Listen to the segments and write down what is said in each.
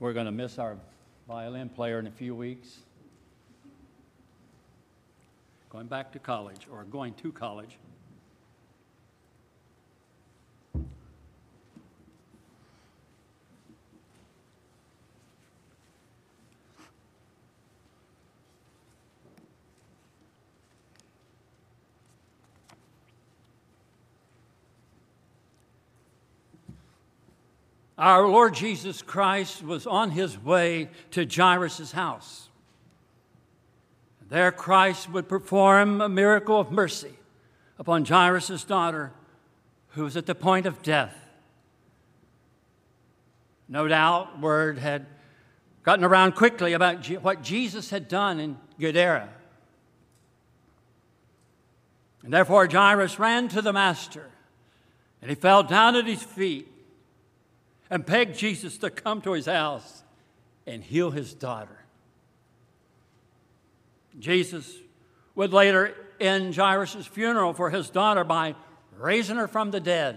We're going to miss our violin player in a few weeks. Going back to college, or going to college. Our Lord Jesus Christ was on his way to Jairus' house. There Christ would perform a miracle of mercy upon Jairus' daughter, who was at the point of death. No doubt word had gotten around quickly about what Jesus had done in Gadara. And therefore Jairus ran to the Master, and he fell down at his feet and begged Jesus to come to his house and heal his daughter. Jesus would later end Jairus' funeral for his daughter by raising her from the dead.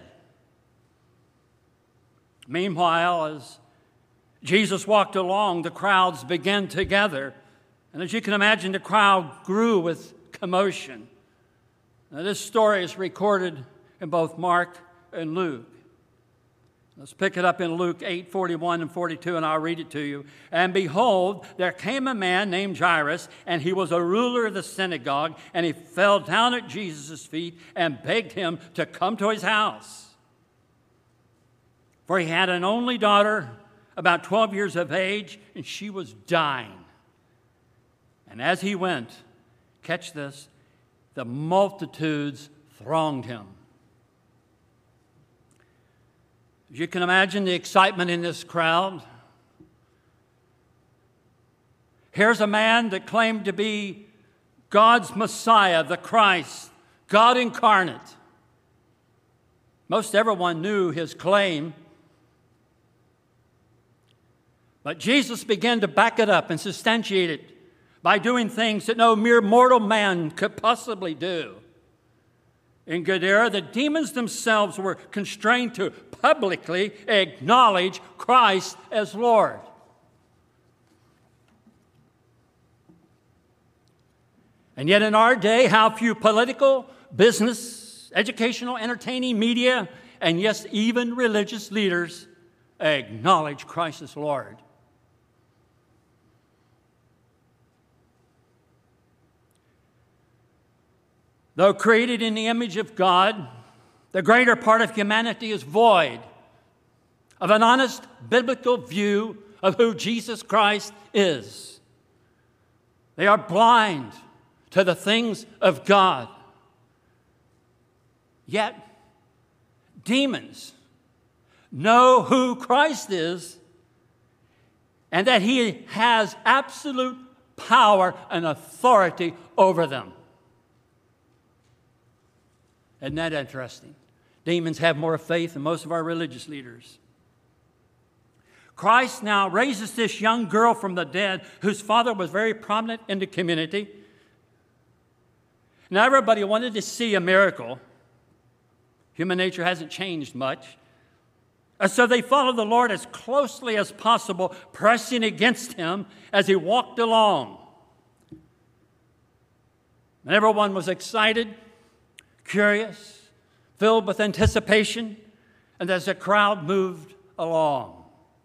Meanwhile, as Jesus walked along, the crowds began to gather. And as you can imagine, the crowd grew with commotion. Now, this story is recorded in both Mark and Luke. Let's pick it up in Luke 8:41 and 42, and I'll read it to you. And behold, there came a man named Jairus, and he was a ruler of the synagogue, and he fell down at Jesus' feet and begged him to come to his house. For he had an only daughter, about 12 years of age, and she was dying. And as he went, catch this, the multitudes thronged him. As you can imagine the excitement in this crowd. Here's a man that claimed to be God's Messiah, the Christ, God incarnate. Most everyone knew his claim. But Jesus began to back it up and substantiate it by doing things that no mere mortal man could possibly do. In Gadara, the demons themselves were constrained to publicly acknowledge Christ as Lord. And yet in our day, how few political, business, educational, entertaining, media, and yes, even religious leaders acknowledge Christ as Lord. Though created in the image of God, the greater part of humanity is void of an honest biblical view of who Jesus Christ is. They are blind to the things of God. Yet, demons know who Christ is and that he has absolute power and authority over them. Isn't that interesting? Demons have more faith than most of our religious leaders. Christ now raises this young girl from the dead whose father was very prominent in the community. Now everybody wanted to see a miracle. Human nature hasn't changed much. So they followed the Lord as closely as possible, pressing against him as he walked along. And everyone was excited, curious, filled with anticipation, and as the crowd moved along.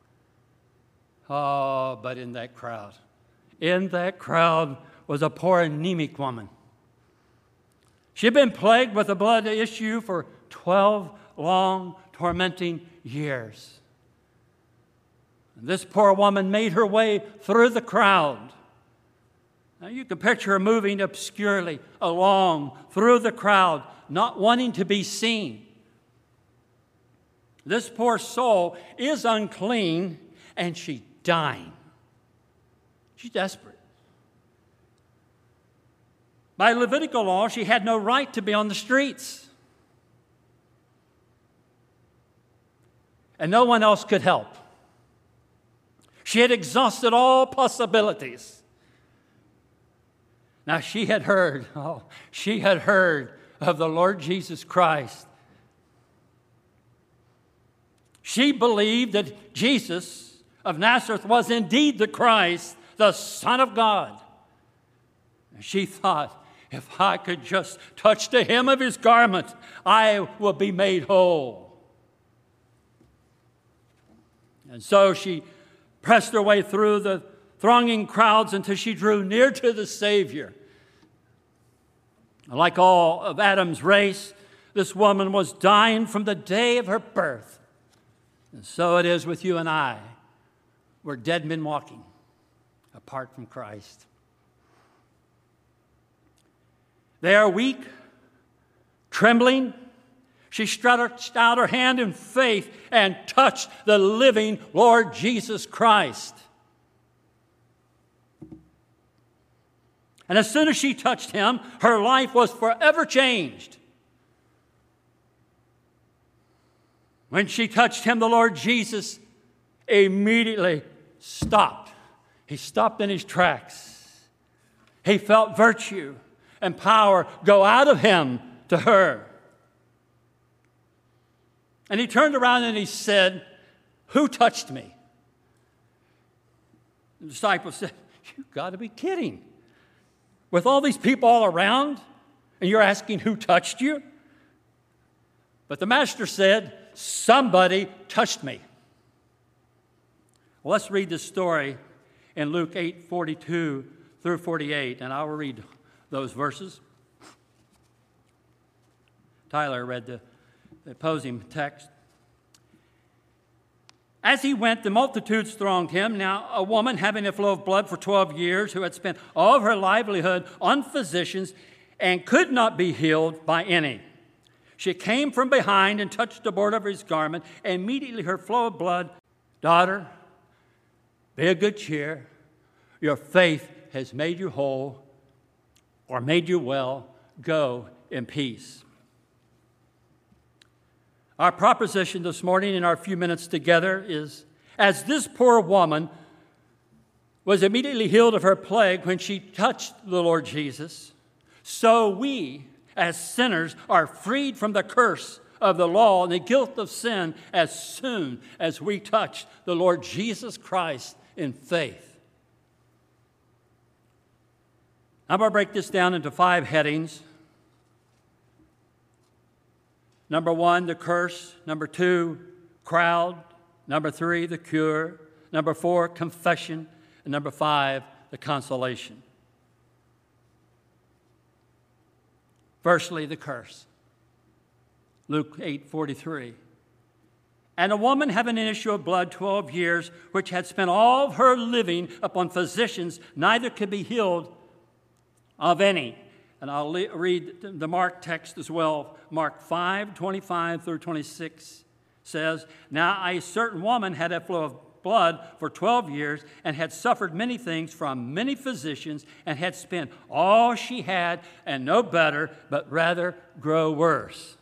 Oh, but in that crowd was a poor anemic woman. She had been plagued with a blood issue for 12 long, tormenting years. And this poor woman made her way through the crowd. Now you can picture her moving obscurely along through the crowd, not wanting to be seen. This poor soul is unclean, and she's dying. She's desperate. By Levitical law, she had no right to be on the streets. And no one else could help. She had exhausted all possibilities. Now she had heard of the Lord Jesus Christ. She believed that Jesus of Nazareth was indeed the Christ, the Son of God. And she thought, if I could just touch the hem of his garment, I will be made whole. And so she pressed her way through the thronging crowds until she drew near to the Savior. Like all of Adam's race, this woman was dying from the day of her birth. And so it is with you and I. We're dead men walking apart from Christ. They are weak, trembling. She stretched out her hand in faith and touched the living Lord Jesus Christ. And as soon as she touched him, her life was forever changed. When she touched him, the Lord Jesus immediately stopped. He stopped in his tracks. He felt virtue and power go out of him to her. And he turned around and he said, "Who touched me?" The disciples said, "You've got to be kidding. With all these people all around, and you're asking who touched you?" But the master said, "Somebody touched me." Well, let's read this story in Luke 8:42 through 48, and I will read those verses. Tyler read the opposing text. As he went, the multitudes thronged him. Now, a woman having a flow of blood for 12 years, who had spent all of her livelihood on physicians and could not be healed by any. She came from behind and touched the border of his garment. Immediately her flow of blood, "Daughter, be of good cheer. Your faith has made you whole," or made you well. Go in peace. Our proposition this morning in our few minutes together is, as this poor woman was immediately healed of her plague when she touched the Lord Jesus, so we, as sinners, are freed from the curse of the law and the guilt of sin as soon as we touch the Lord Jesus Christ in faith. I'm going to break this down into 5 headings. Number 1, the curse. Number 2, crowd. Number 3, the cure. Number 4, confession. And number 5, the consolation. Firstly, the curse. Luke 8:43. And a woman having an issue of blood 12 years, which had spent all of her living upon physicians, neither could be healed of any. And I'll read the Mark text as well. Mark 5:25 through 26 says, "Now a certain woman had a flow of blood for 12 years and had suffered many things from many physicians and had spent all she had and no better, but rather grow worse."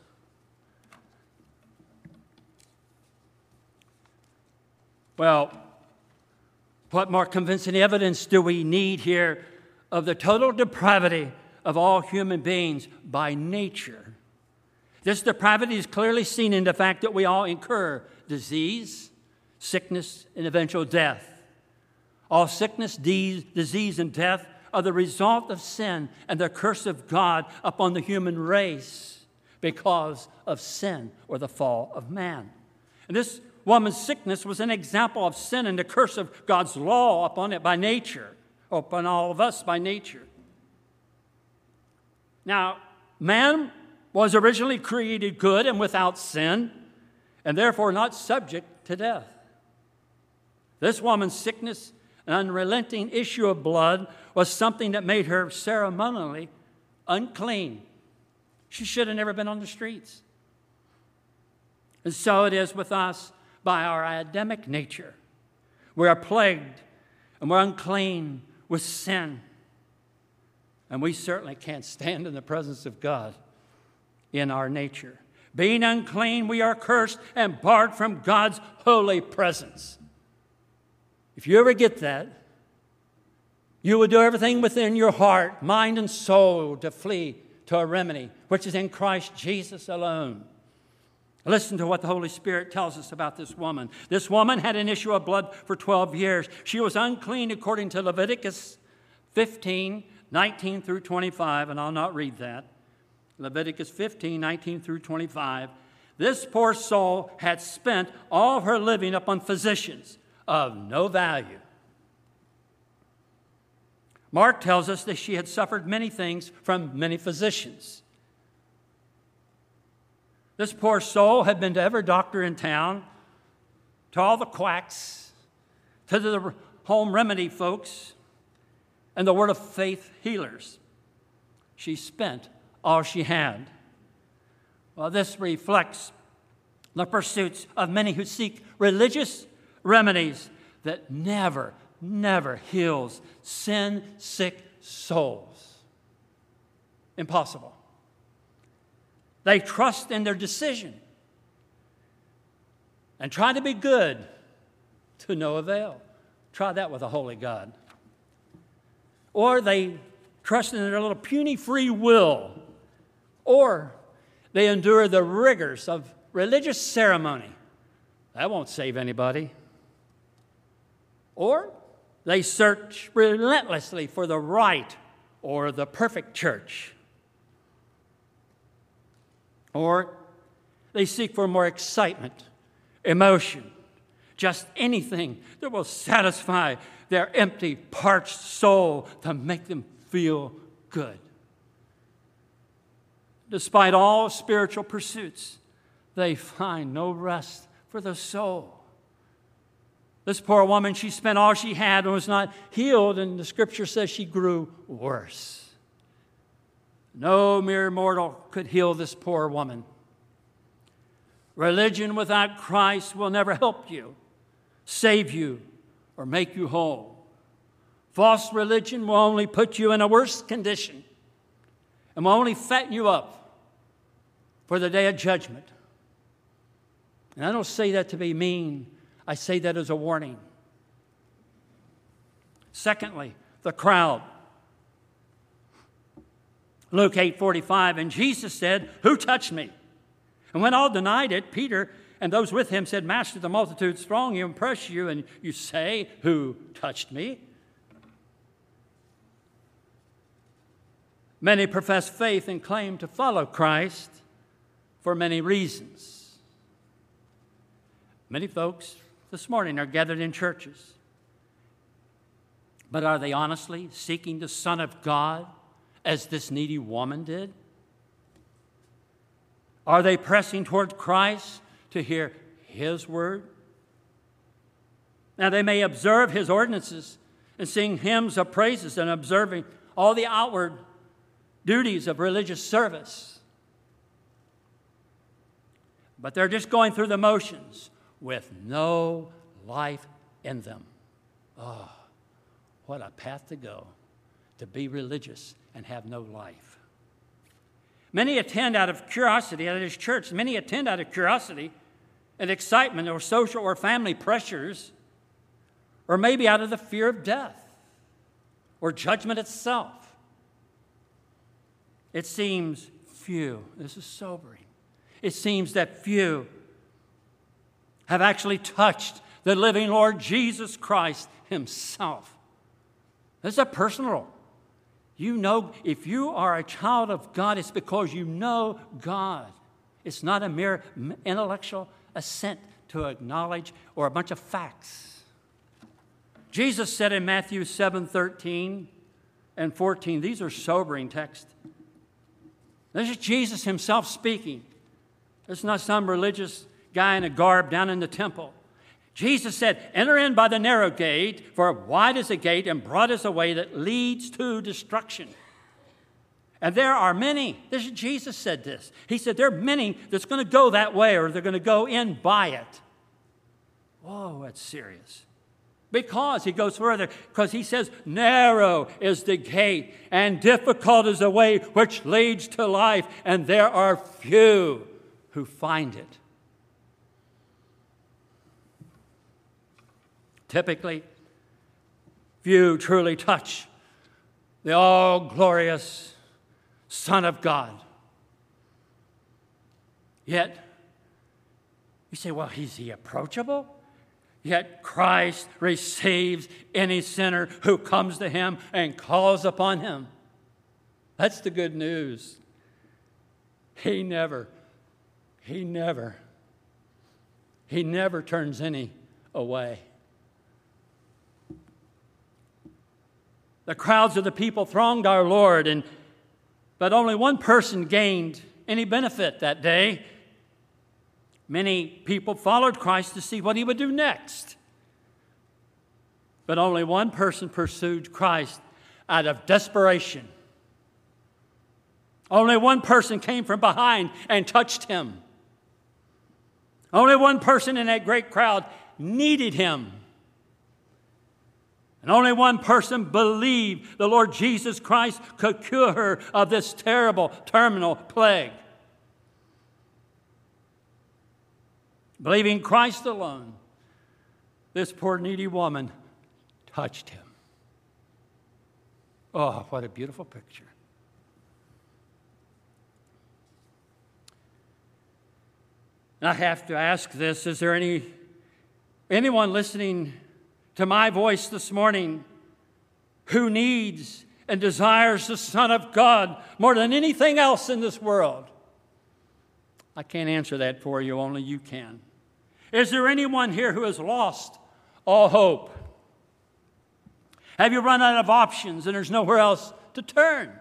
Well, what more convincing evidence do we need here of the total depravity of all human beings by nature? This depravity is clearly seen in the fact that we all incur disease, sickness, and eventual death. All sickness, disease, and death are the result of sin and the curse of God upon the human race because of sin or the fall of man. And this woman's sickness was an example of sin and the curse of God's law upon it by nature, or upon all of us by nature. Now, man was originally created good and without sin, and therefore not subject to death. This woman's sickness, an unrelenting issue of blood, was something that made her ceremonially unclean. She should have never been on the streets. And so it is with us by our Adamic nature. We are plagued and we're unclean with sin. And we certainly can't stand in the presence of God in our nature. Being unclean, we are cursed and barred from God's holy presence. If you ever get that, you will do everything within your heart, mind, and soul to flee to a remedy, which is in Christ Jesus alone. Listen to what the Holy Spirit tells us about this woman. This woman had an issue of blood for 12 years. She was unclean according to Leviticus 15, 19 through 25, and I'll not read that. Leviticus 15, 19 through 25. This poor soul had spent all of her living upon physicians of no value. Mark tells us that she had suffered many things from many physicians. This poor soul had been to every doctor in town, to all the quacks, to the home remedy folks, and the word of faith healers. She spent all she had. Well, this reflects the pursuits of many who seek religious remedies that never heals sin-sick souls. Impossible. They trust in their decision and try to be good to no avail. Try that with a holy God. Or they trust in their little puny free will. Or they endure the rigors of religious ceremony. That won't save anybody. Or they search relentlessly for the right or the perfect church. Or they seek for more excitement, emotion, just anything that will satisfy their empty, parched soul to make them feel good. Despite all spiritual pursuits, they find no rest for the soul. This poor woman, she spent all she had and was not healed, and the scripture says she grew worse. No mere mortal could heal this poor woman. Religion without Christ will never help you, save you, or make you whole. False religion will only put you in a worse condition and will only fatten you up for the day of judgment. And I don't say that to be mean. I say that as a warning. Secondly, the crowd. Luke 8:45, and Jesus said, "Who touched me?" And when all denied it, Peter and those with him said, "Master, the multitude throng you and press you, and you say, 'Who touched me?'" Many profess faith and claim to follow Christ for many reasons. Many folks this morning are gathered in churches. But are they honestly seeking the Son of God as this needy woman did? Are they pressing toward Christ to hear His word? Now, they may observe His ordinances and sing hymns of praises and observing all the outward duties of religious service. But they're just going through the motions with no life in them. Oh, what a path to go, to be religious and have no life. Many attend out of curiosity at His church. Many attend out of curiosity and excitement or social or family pressures, or maybe out of the fear of death or judgment itself. It seems few, this is sobering, it seems that few have actually touched the living Lord Jesus Christ Himself. This is a personal. You know, if you are a child of God, it's because you know God. It's not a mere intellectual assent to acknowledge or a bunch of facts. Jesus said in Matthew 7:13 and 14, these are sobering texts. This is Jesus Himself speaking. This is not some religious guy in a garb down in the temple. Jesus said, "Enter in by the narrow gate, for wide is the gate and broad is the way that leads to destruction. And there are many," this is Jesus said this. He said, there are many that's going to go that way, or they're going to go in by it. Whoa, that's serious. Because he goes further, because he says, narrow is the gate and difficult is the way which leads to life, and there are few who find it. Typically, few truly touch the all-glorious Son of God. Yet, You say, well, is he approachable? Yet Christ receives any sinner who comes to him and calls upon him. That's the good news. He never turns any away. The crowds of the people thronged our Lord, but only one person gained any benefit that day. Many people followed Christ to see what he would do next. But only one person pursued Christ out of desperation. Only one person came from behind and touched him. Only one person in that great crowd needed him. And only one person believed the Lord Jesus Christ could cure her of this terrible terminal plague. Believing Christ alone, this poor needy woman touched him. Oh, what a beautiful picture. And I have to ask this, is there anyone listening to my voice this morning who needs and desires the Son of God more than anything else in this world? I can't answer that for you, only you can. Is there anyone here who has lost all hope? Have you run out of options and there's nowhere else to turn?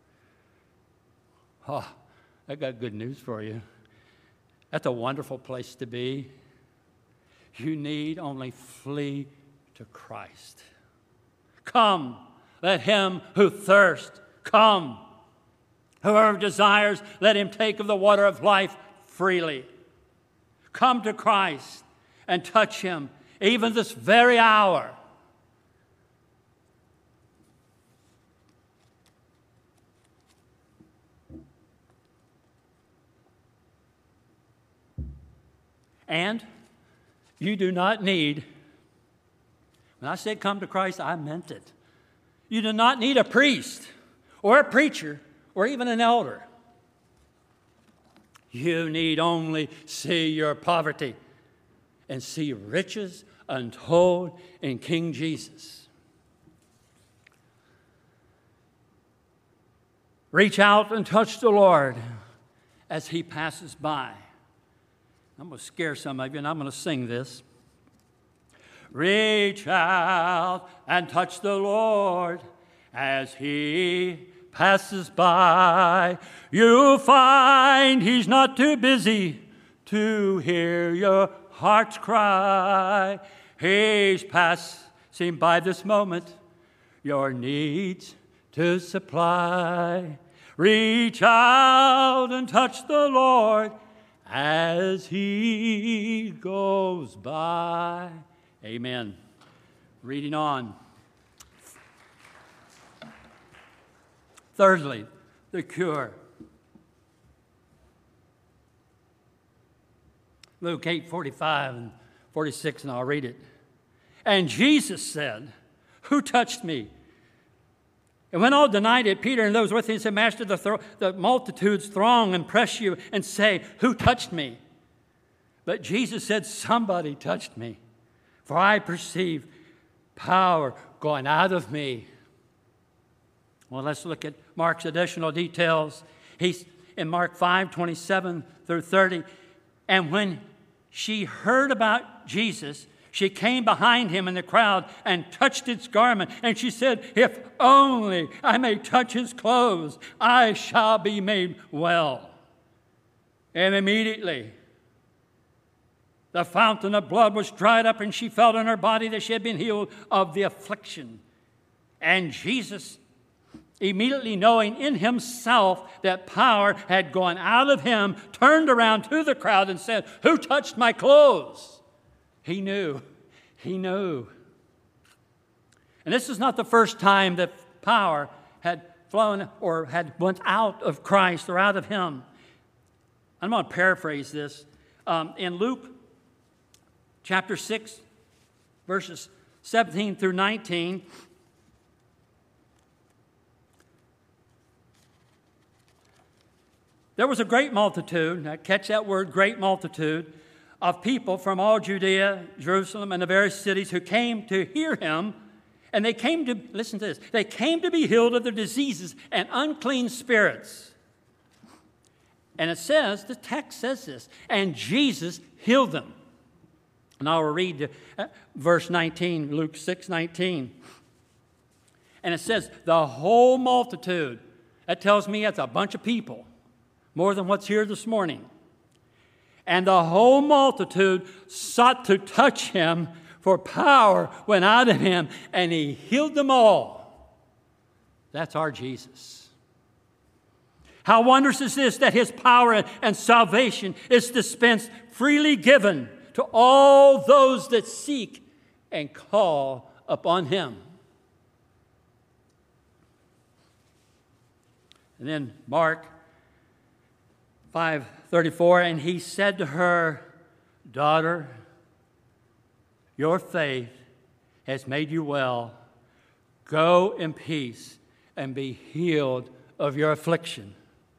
Oh, I got good news for you. That's a wonderful place to be. You need only flee to Christ. Come, let him who thirsts come. Whoever desires, let him take of the water of life freely. Come to Christ and touch him even this very hour. And you do not need, when I said come to Christ, I meant it. You do not need a priest or a preacher or even an elder. You need only see your poverty and see riches untold in King Jesus. Reach out and touch the Lord as he passes by. I'm going to scare some of you, and I'm going to sing this. Reach out and touch the Lord as he passes by. You'll find he's not too busy to hear your heart's cry. He's passing by this moment, your needs to supply. Reach out and touch the Lord as he goes by. Amen. Reading on. Thirdly, the cure. Luke 8:45 and 46, and I'll read it. And Jesus said, "Who touched me?" And when all denied it, Peter and those with him said, "Master, the multitudes throng and press you and say, 'Who touched me?' But Jesus said, 'Somebody touched me, for I perceive power going out of me.'" Well, let's look at Mark's additional details. He's in Mark 5:27 through 30. And when she heard about Jesus, she came behind him in the crowd and touched his garment. And she said, "If only I may touch his clothes, I shall be made well." And immediately the fountain of blood was dried up, and she felt in her body that she had been healed of the affliction. And Jesus, immediately knowing in himself that power had gone out of him, turned around to the crowd and said, "Who touched my clothes?" He knew. He knew. And this is not the first time that power had flown or had went out of Christ or out of him. I'm going to paraphrase this. In Luke chapter 6, verses 17 through 19, there was a great multitude. Now catch that word, great multitude, of people from all Judea, Jerusalem, and the various cities who came to hear him. And they came to, listen to this, they came to be healed of their diseases and unclean spirits. And it says, the text says this, and Jesus healed them. And I will read verse 19, Luke 6:19. And it says, the whole multitude, that tells me it's a bunch of people, more than what's here this morning. And the whole multitude sought to touch him, for power went out of him, and he healed them all. That's our Jesus. How wondrous is this, that his power and salvation is dispensed, freely given to all those that seek and call upon him. And then Mark 5:34, and he said to her, daughter, your faith has made you well. Go in peace and be healed of your affliction.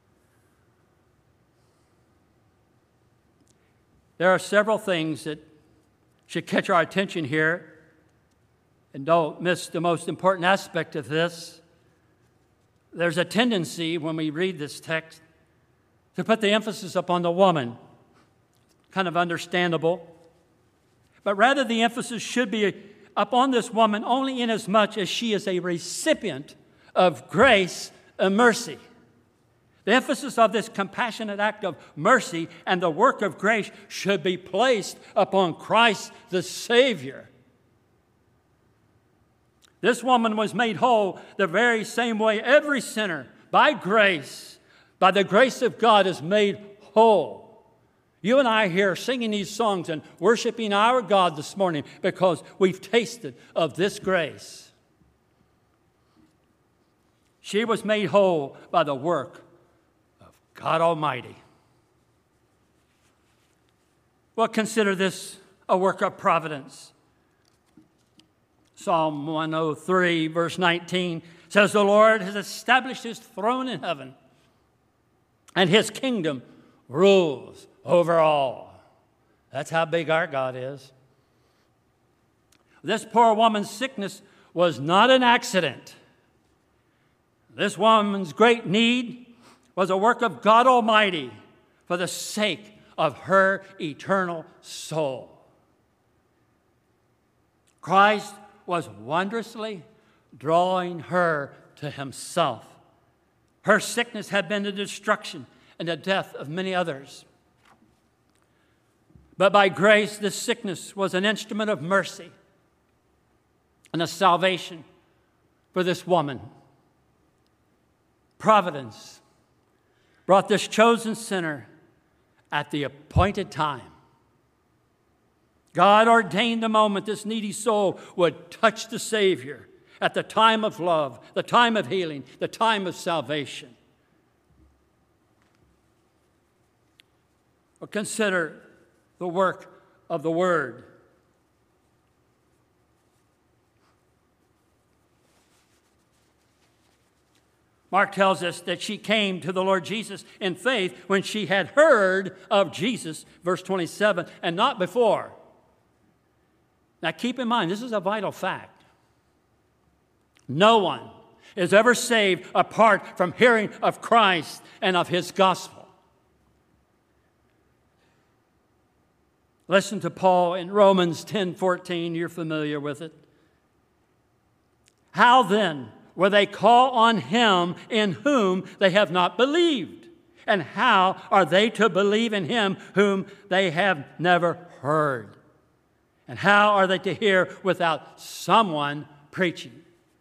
There are several things that should catch our attention here, and don't miss the most important aspect of this. There's a tendency when we read this text to put the emphasis upon the woman. Kind of understandable. But rather the emphasis should be upon this woman only inasmuch as she is a recipient of grace and mercy. The emphasis of this compassionate act of mercy and the work of grace should be placed upon Christ the Savior. This woman was made whole the very same way every sinner, by grace, by the grace of God, is made whole. You and I are here singing these songs and worshiping our God this morning because we've tasted of this grace. She was made whole by the work of God Almighty. Well, consider this a work of providence. Psalm 103, verse 19 says, the Lord has established his throne in heaven, and his kingdom rules over all. That's how big our God is. This poor woman's sickness was not an accident. This woman's great need was a work of God Almighty for the sake of her eternal soul. Christ was wondrously drawing her to himself. Her sickness had been the destruction and the death of many others. But by grace, this sickness was an instrument of mercy and a salvation for this woman. Providence brought this chosen sinner at the appointed time. God ordained the moment this needy soul would touch the Savior at the time of love, the time of healing, the time of salvation. Or consider the work of the Word. Mark tells us that she came to the Lord Jesus in faith when she had heard of Jesus, verse 27, and not before. Now keep in mind, this is a vital fact. No one is ever saved apart from hearing of Christ and of his gospel. Listen to Paul in Romans 10:14. You're familiar with it. How then will they call on him in whom they have not believed? And how are they to believe in him whom they have never heard? And how are they to hear without someone preaching?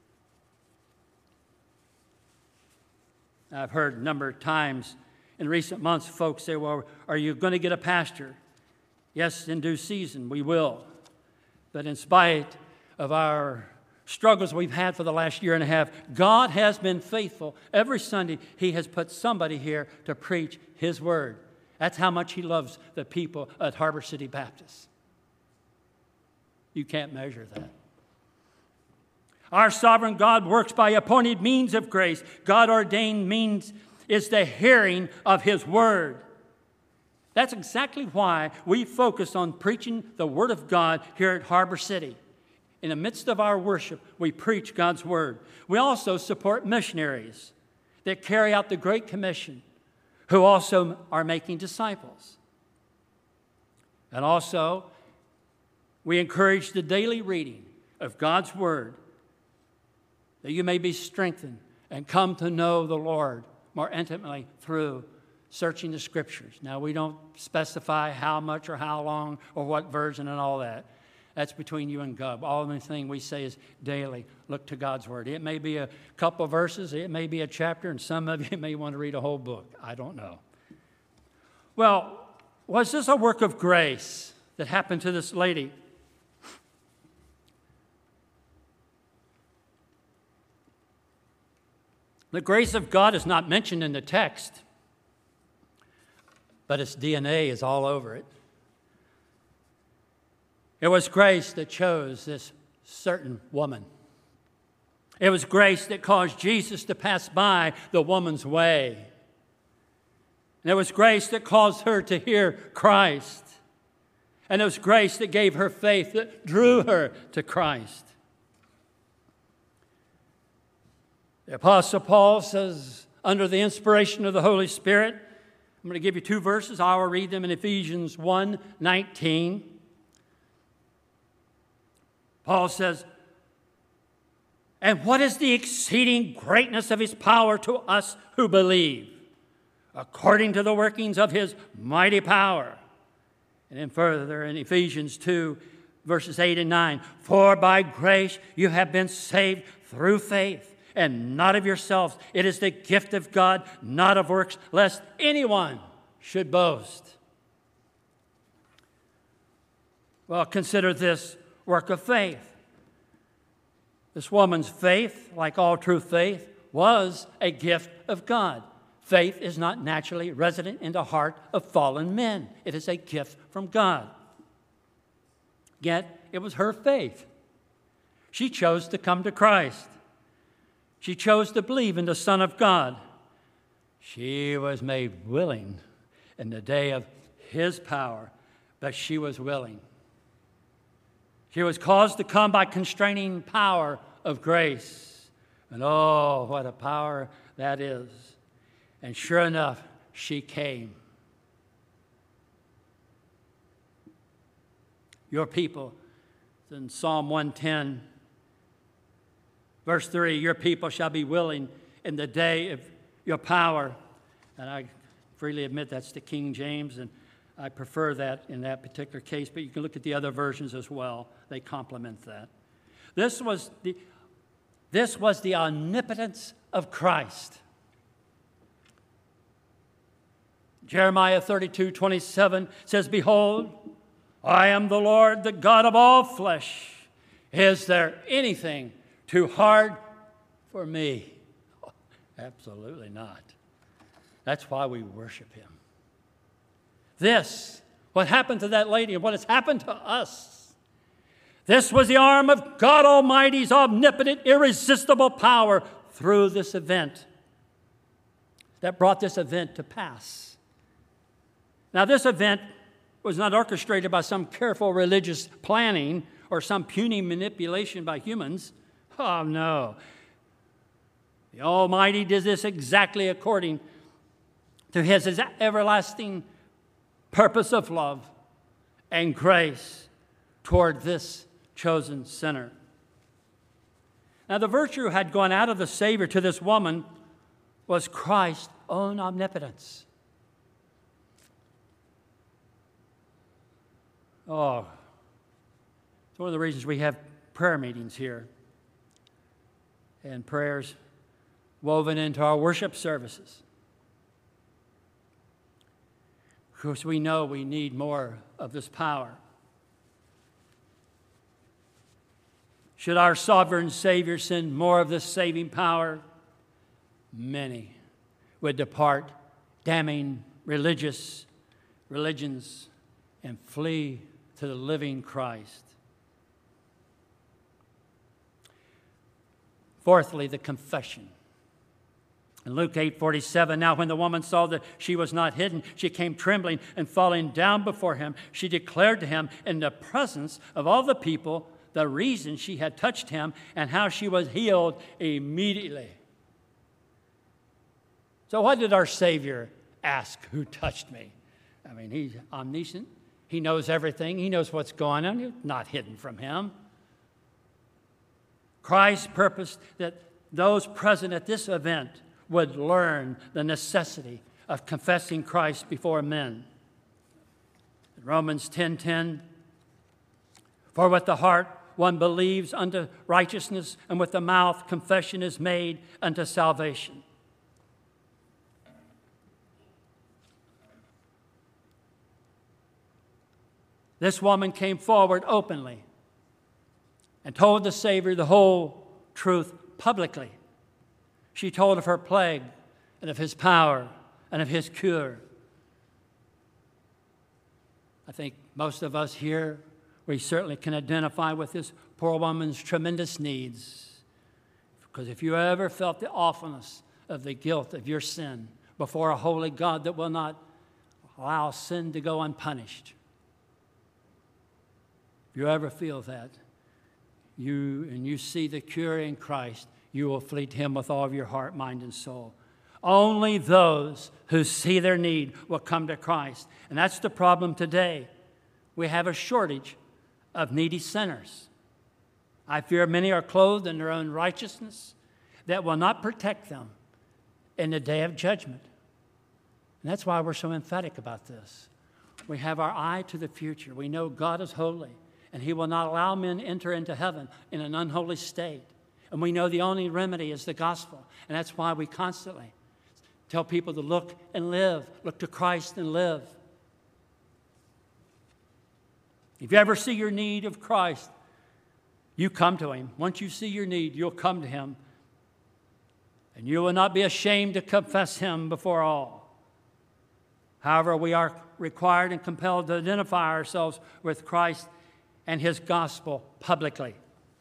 I've heard a number of times in recent months folks say, well, are you going to get a pastor? Yes, in due season, we will. But in spite of our struggles we've had for the last year and a half, God has been faithful. Every Sunday, he has put somebody here to preach his word. That's how much he loves the people at Harbor City Baptist. You can't measure that. Our sovereign God works by appointed means of grace. God-ordained means is the hearing of his word. That's exactly why we focus on preaching the Word of God here at Harbor City. In the midst of our worship, we preach God's Word. We also support missionaries that carry out the Great Commission, who also are making disciples. And also, we encourage the daily reading of God's Word, that you may be strengthened and come to know the Lord more intimately through searching the Scriptures. Now, we don't specify how much or how long or what version and all that. That's between you and God. All the thing we say is daily look to God's Word. It may be a couple of verses, it may be a chapter, and some of you may want to read a whole book. I don't know. Well, was this a work of grace that happened to this lady? The grace of God is not mentioned in the text, but its DNA is all over it. It was grace that chose this certain woman. It was grace that caused Jesus to pass by the woman's way. And it was grace that caused her to hear Christ. And it was grace that gave her faith that drew her to Christ. The Apostle Paul says, under the inspiration of the Holy Spirit, I'm going to give you two verses. I will read them in Ephesians 1:19. Paul says, and what is the exceeding greatness of his power to us who believe, according to the workings of his mighty power? And then further in Ephesians 2, verses 8 and 9, for by grace you have been saved through faith, and not of yourselves. It is the gift of God, not of works, lest anyone should boast. Well, consider this work of faith. This woman's faith, like all true faith, was a gift of God. Faith is not naturally resident in the heart of fallen men. It is a gift from God. Yet, it was her faith. She chose to come to Christ. She chose to believe in the Son of God. She was made willing in the day of His power, but she was willing. She was caused to come by constraining power of grace. And oh, what a power that is. And sure enough, she came. Your people, in Psalm 110, verse 3, your people shall be willing in the day of your power. And I freely admit that's the King James, and I prefer that in that particular case, but you can look at the other versions as well. They complement that. This was the omnipotence of Christ. Jeremiah 32:27 says, behold, I am the Lord, the God of all flesh. Is there anything too hard for me? Oh, absolutely not. That's why we worship Him. This, what happened to that lady and what has happened to us, this was the arm of God Almighty's omnipotent, irresistible power through this event that brought this event to pass. Now, this event was not orchestrated by some careful religious planning or some puny manipulation by humans. Oh, no. The Almighty did this exactly according to His everlasting purpose of love and grace toward this chosen sinner. Now, the virtue had gone out of the Savior to this woman was Christ's own omnipotence. Oh, it's one of the reasons we have prayer meetings here and prayers woven into our worship services. Because we know we need more of this power. Should our sovereign Savior send more of this saving power, many would depart, damning religions, and flee to the living Christ. Fourthly, the confession. In Luke 8:47, now when the woman saw that she was not hidden, she came trembling and falling down before him. She declared to him in the presence of all the people the reason she had touched him and how she was healed immediately. So what did our Savior ask? Who touched me? I mean, he's omniscient. He knows everything. He knows what's going on. It's not hidden from him. Christ purposed that those present at this event would learn the necessity of confessing Christ before men. In Romans 10:10, for with the heart one believes unto righteousness, and with the mouth confession is made unto salvation. This woman came forward openly and told the Savior the whole truth publicly. She told of her plague and of his power and of his cure. I think most of us here, we certainly can identify with this poor woman's tremendous needs. Because if you ever felt the awfulness of the guilt of your sin before a holy God that will not allow sin to go unpunished, if you ever feel that, you see the cure in Christ, you will flee to him with all of your heart, mind, and soul. Only those who see their need will come to Christ. And that's the problem today. We have a shortage of needy sinners. I fear many are clothed in their own righteousness that will not protect them in the day of judgment. And that's why we're so emphatic about this. We have our eye to the future. We know God is holy, and he will not allow men to enter into heaven in an unholy state. And we know the only remedy is the gospel. And that's why we constantly tell people to look and live. Look to Christ and live. If you ever see your need of Christ, you come to him. Once you see your need, you'll come to him. And you will not be ashamed to confess him before all. However, we are required and compelled to identify ourselves with Christ and his gospel publicly.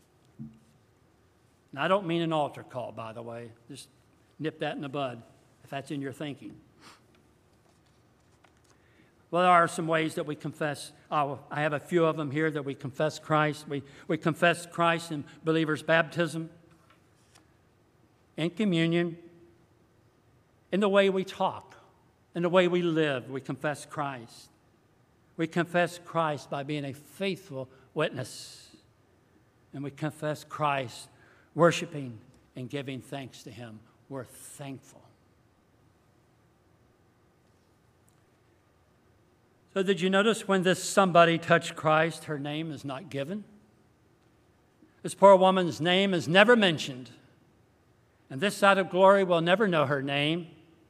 Now, I don't mean an altar call, by the way. Just nip that in the bud, if that's in your thinking. Well, there are some ways that we confess. I have a few of them here that we confess Christ. We confess Christ in believers' baptism, in communion, in the way we talk, in the way we live. We confess Christ. We confess Christ by being a faithful witness. And we confess Christ worshiping and giving thanks to him. We're thankful. So did you notice when this somebody touched Christ, her name is not given? This poor woman's name is never mentioned. And this side of glory will never know her name.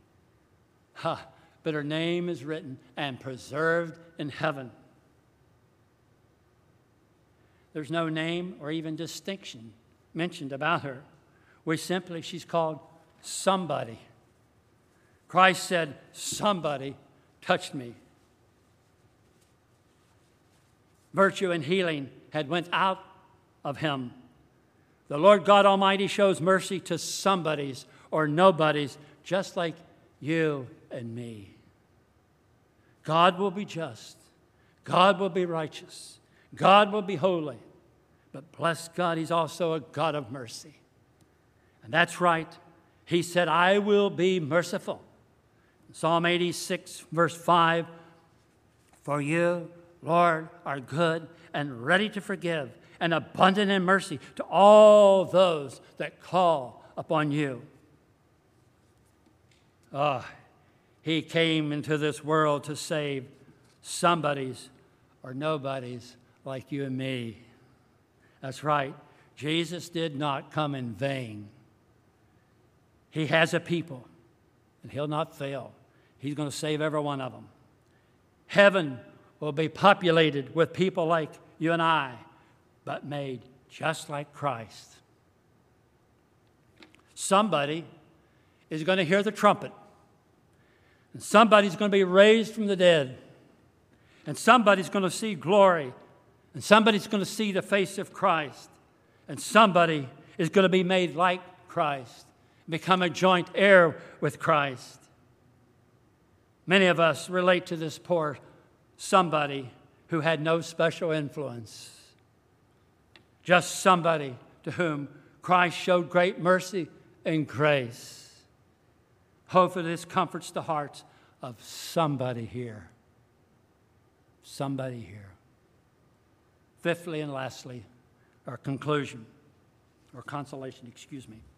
But her name is written and preserved in heaven. There's no name or even distinction mentioned about her. She's called somebody. Christ said, somebody touched me. Virtue and healing had went out of him. The Lord God Almighty shows mercy to somebodies or nobodies, just like you and me. God will be just. God will be righteous. God will be holy. But bless God, he's also a God of mercy. And that's right. He said, I will be merciful. Psalm 86, verse 5, for you, Lord, are good and ready to forgive and abundant in mercy to all those that call upon you. He came into this world to save somebodies or nobodies like you and me. That's right. Jesus did not come in vain. He has a people, and he'll not fail. He's going to save every one of them. Heaven will be populated with people like you and I, but made just like Christ. Somebody is going to hear the trumpet, and somebody's going to be raised from the dead, and somebody's going to see glory, and somebody's going to see the face of Christ, and somebody is going to be made like Christ. become a joint heir with Christ. Many of us relate to this poor somebody who had no special influence, just somebody to whom Christ showed great mercy and grace. Hopefully this comforts the hearts of somebody here. Somebody here. Fifthly and lastly, our conclusion, or consolation, excuse me.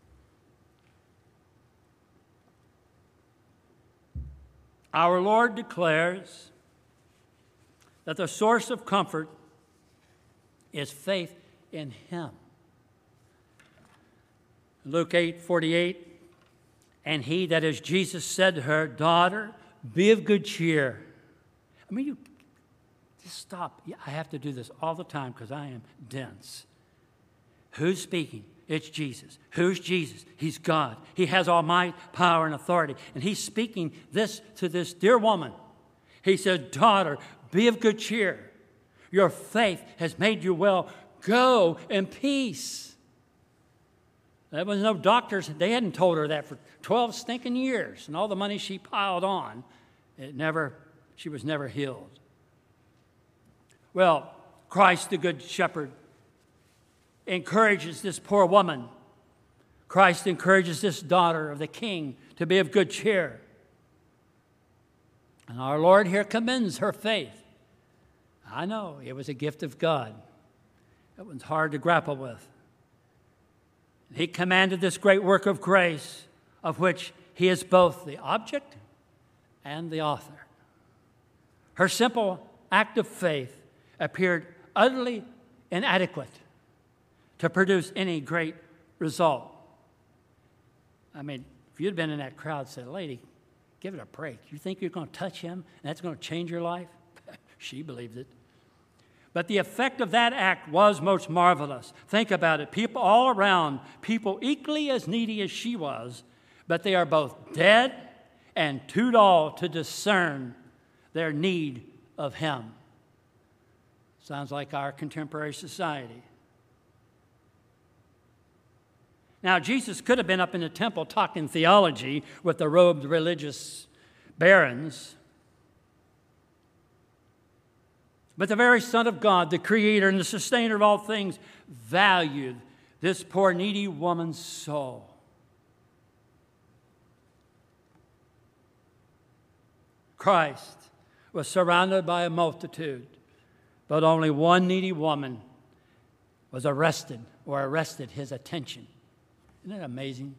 Our Lord declares that the source of comfort is faith in Him. Luke 8:48, and he, that is Jesus, said to her, "Daughter, be of good cheer." I mean, you just stop. I have to do this all the time because I am dense. Who's speaking? It's Jesus. Who's Jesus? He's God. He has all might, power, and authority. And He's speaking this to this dear woman. He said, "Daughter, be of good cheer. Your faith has made you well. Go in peace." There was no doctors. They hadn't told her that for 12 stinking years. And all the money she piled on, she was never healed. Well, Christ the Good Shepherd encourages this poor woman. Christ encourages this daughter of the King to be of good cheer. And our Lord here commends her faith. I know it was a gift of God. It was hard to grapple with. He commanded this great work of grace, of which He is both the object and the author. Her simple act of faith appeared utterly inadequate to produce any great result. I mean, if you'd been in that crowd and said, "Lady, give it a break. You think you're going to touch Him and that's going to change your life?" She believed it. But the effect of that act was most marvelous. Think about it. People all around, people equally as needy as she was, but they are both dead and too dull to discern their need of Him. Sounds like our contemporary society. Now, Jesus could have been up in the temple talking theology with the robed religious barons. But the very Son of God, the Creator and the Sustainer of all things, valued this poor needy woman's soul. Christ was surrounded by a multitude, but only one needy woman was arrested His attention. Isn't that amazing?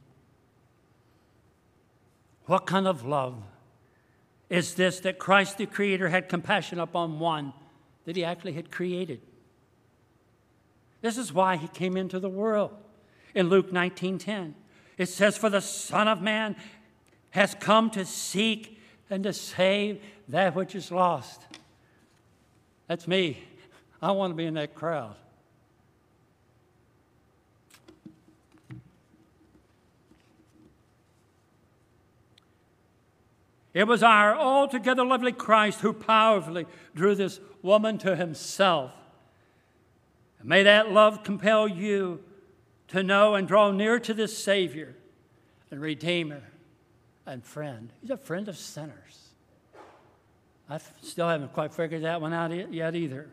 What kind of love is this that Christ the Creator had compassion upon one that He actually had created? This is why He came into the world. In Luke 19:10, it says, "For the Son of Man has come to seek and to save that which is lost." That's me. I want to be in that crowd. It was our altogether lovely Christ who powerfully drew this woman to Himself. And may that love compel you to know and draw near to this Savior and Redeemer and friend. He's a friend of sinners. I still haven't quite figured that one out yet either.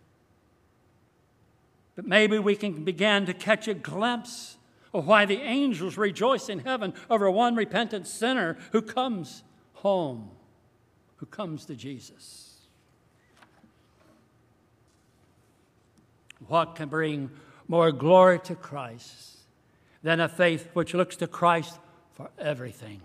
But maybe we can begin to catch a glimpse of why the angels rejoice in heaven over one repentant sinner who comes home, who comes to Jesus. What can bring more glory to Christ than a faith which looks to Christ for everything?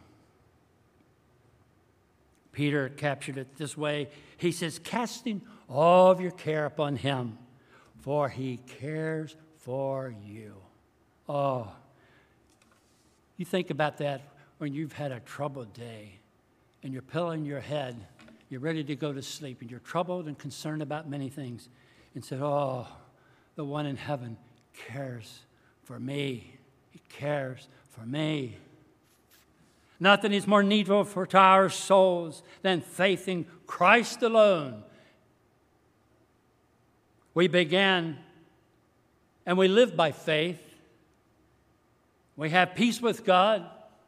Peter captured it this way. He says, "Casting all of your care upon Him, for He cares for you." Oh, you think about that when you've had a troubled day and you're pillowing your head, you're ready to go to sleep, and you're troubled and concerned about many things, and said, "Oh, the one in heaven cares for me. He cares for me." Nothing is more needful for our souls than faith in Christ alone. We began and we live by faith. We have peace with God.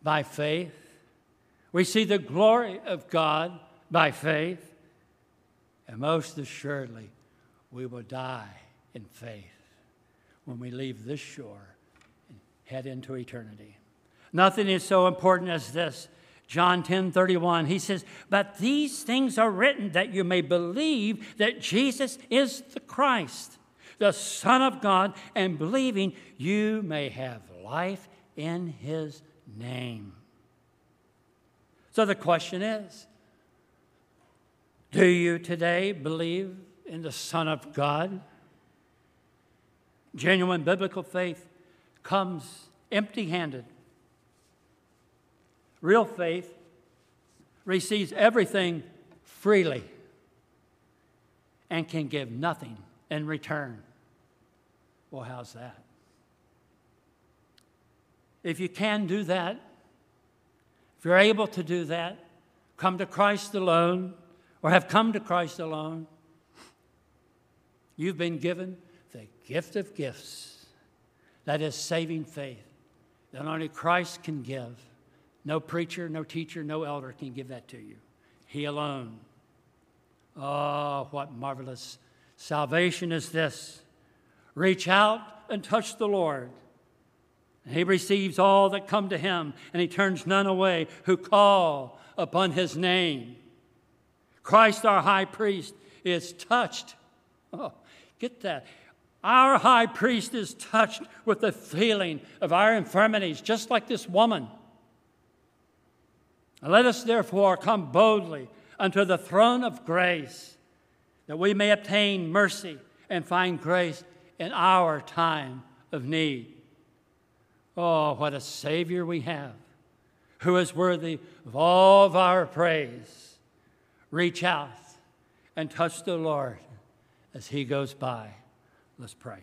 by faith. We see the glory of God by faith. And most assuredly, we will die in faith when we leave this shore and head into eternity. Nothing is so important as this. John 10:31, he says, "But these things are written that you may believe that Jesus is the Christ, the Son of God, and believing you may have life in his name." So the question is, do you today believe in the Son of God? Genuine biblical faith comes empty-handed. Real faith receives everything freely and can give nothing in return. Well, how's that? If you can do that, if you're able to do that, come to Christ alone, or have come to Christ alone, you've been given the gift of gifts. That is saving faith that only Christ can give. No preacher, no teacher, no elder can give that to you. He alone. Oh, what marvelous salvation is this. Reach out and touch the Lord. And he receives all that come to him, and he turns none away who call upon his name. Christ, our high priest, is touched. Oh, get that. Our high priest is touched with the feeling of our infirmities, just like this woman. Let us therefore come boldly unto the throne of grace, that we may obtain mercy and find grace in our time of need. Oh, what a Savior we have, who is worthy of all of our praise. Reach out and touch the Lord as he goes by. Let's pray.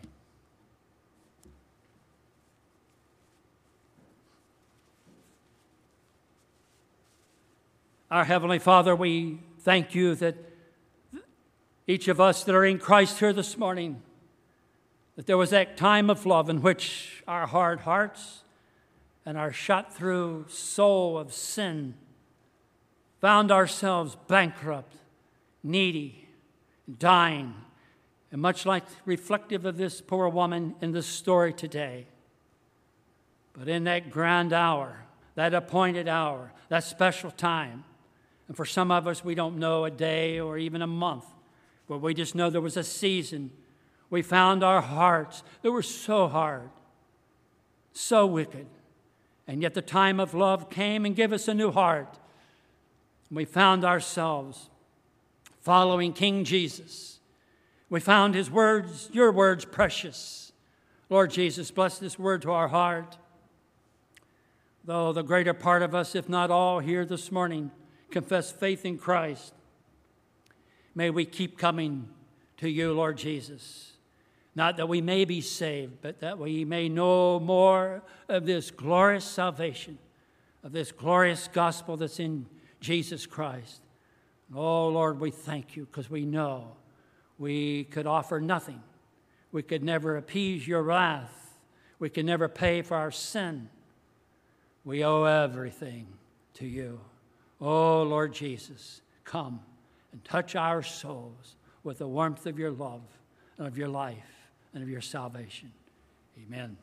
Our Heavenly Father, we thank you that each of us that are in Christ here this morning, that there was that time of love in which our hard hearts and our shot-through soul of sin found ourselves bankrupt, needy, dying, and much like reflective of this poor woman in this story today. But in that grand hour, that appointed hour, that special time, and for some of us, we don't know a day or even a month, but we just know there was a season. We found our hearts that were so hard, so wicked, and yet the time of love came and gave us a new heart. We found ourselves following King Jesus. We found his words, your words, precious. Lord Jesus, bless this word to our heart. Though the greater part of us, if not all, here this morning, confess faith in Christ, may we keep coming to you, Lord Jesus. Not that we may be saved, but that we may know more of this glorious salvation, of this glorious gospel that's in Jesus Christ. Oh, Lord, we thank you because we know we could offer nothing. We could never appease your wrath. We could never pay for our sin. We owe everything to you. Oh, Lord Jesus, come and touch our souls with the warmth of your love and of your life and of your salvation. Amen.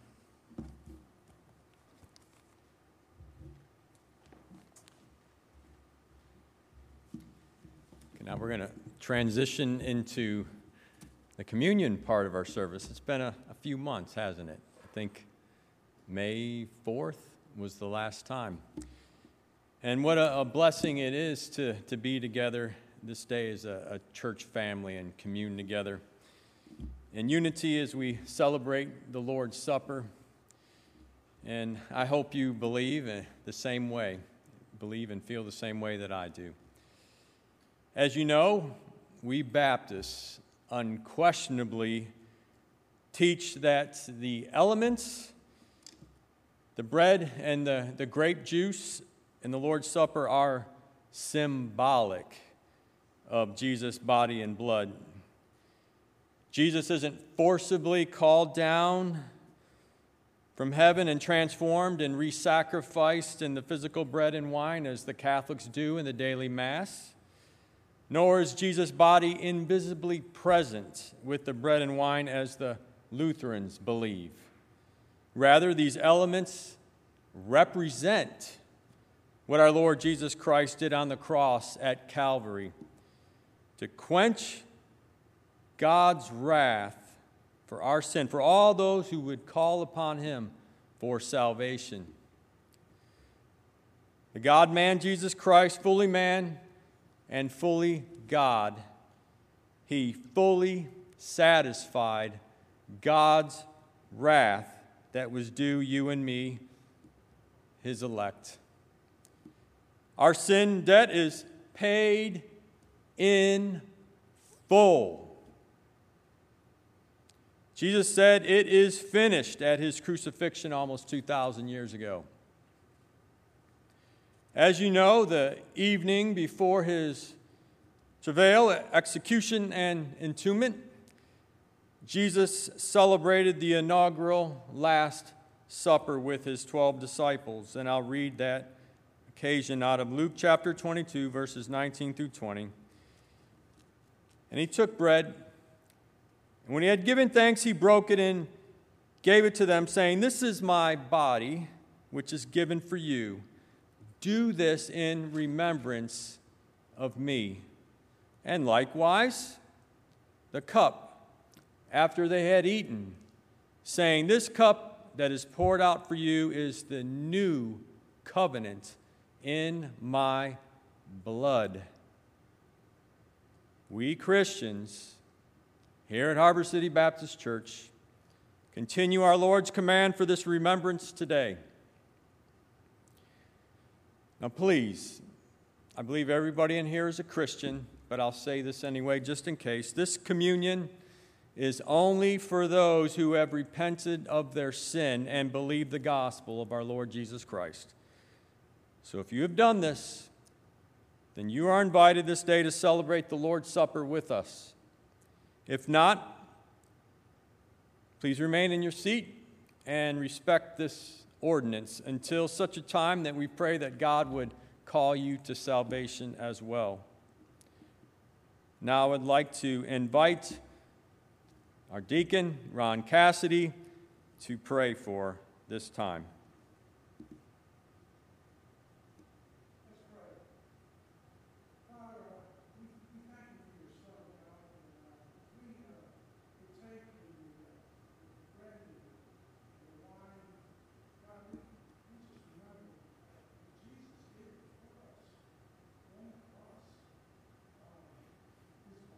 Okay, now we're going to transition into the communion part of our service. It's been a few months, hasn't it? I think May 4th was the last time. And what a blessing it is to be together this day as a church family and commune together in unity as we celebrate the Lord's Supper. And I hope you believe the same way, believe and feel the same way that I do. As you know, we Baptists unquestionably teach that the elements, the bread and the grape juice in the Lord's Supper are symbolic of Jesus' body and blood. Jesus isn't forcibly called down from heaven and transformed and re-sacrificed in the physical bread and wine as the Catholics do in the daily Mass, nor is Jesus' body invisibly present with the bread and wine as the Lutherans believe. Rather, these elements represent what our Lord Jesus Christ did on the cross at Calvary to quench God's wrath for our sin, for all those who would call upon him for salvation. The God-man Jesus Christ, fully man and fully God, he fully satisfied God's wrath that was due you and me, his elect. Our sin debt is paid in full. Jesus said, "It is finished," at his crucifixion almost 2,000 years ago. As you know, the evening before his travail, execution, and entombment, Jesus celebrated the inaugural Last Supper with his 12 disciples. And I'll read that occasion out of Luke chapter 22, verses 19 through 20. "And he took bread, and when he had given thanks, he broke it and gave it to them, saying, 'This is my body, which is given for you. Do this in remembrance of me.' And likewise, the cup, after they had eaten, saying, 'This cup that is poured out for you is the new covenant in my blood.'" We Christians here at Harbor City Baptist Church continue our Lord's command for this remembrance today. Now please, I believe everybody in here is a Christian, but I'll say this anyway just in case. This communion is only for those who have repented of their sin and believe the gospel of our Lord Jesus Christ. So if you have done this, then you are invited this day to celebrate the Lord's Supper with us. If not, please remain in your seat and respect this ordinance until such a time that we pray that God would call you to salvation as well. Now I would like to invite our deacon, Ron Cassidy, to pray for this time.